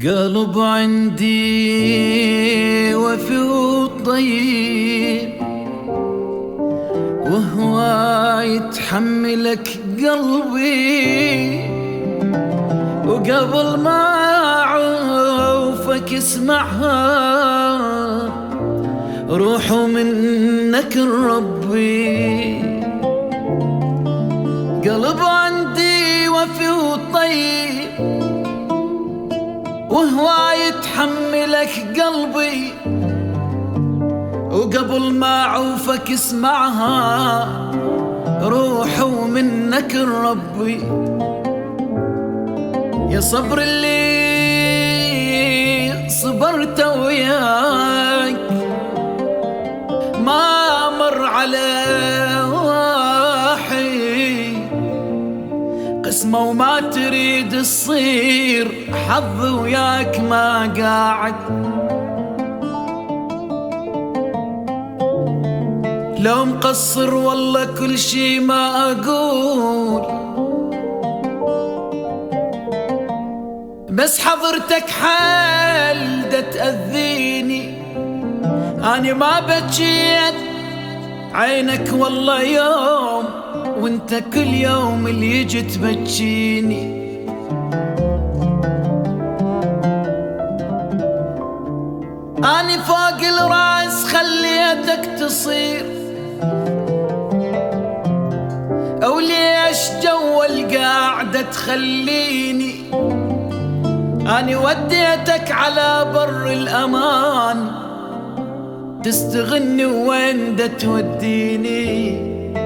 قلب عندي وفي وطيب، وهو يتحملك قلبي، وقبل ما أعوفك اسمعها روح منك ربي. قلب عندي وفي وطيب، وهو يتحملك قلبي، وقبل ما أعوفك اسمعها روح منك ربي. يا صبر اللي صبرت وياك ما مر على واحد قسمة وما تريد تصير حظ وياك ما قاعد. لو مقصر والله كل شي ما أقول، بس حضرتك حال دا تأذيني. أنا ما بجيت عينك والله يوم، وانت كل يوم اللي يجي تبجيني. أنا فوق الراس خليتك تصير، أو ليش جوا القاعدة تخليني. أنا وديتك على بر الأمان، تستغني وين دا توديني.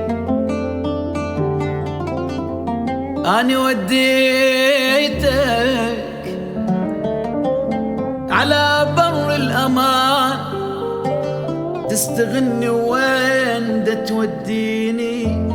أنا وديتك على بر الأمان، تستغني وين دا توديني.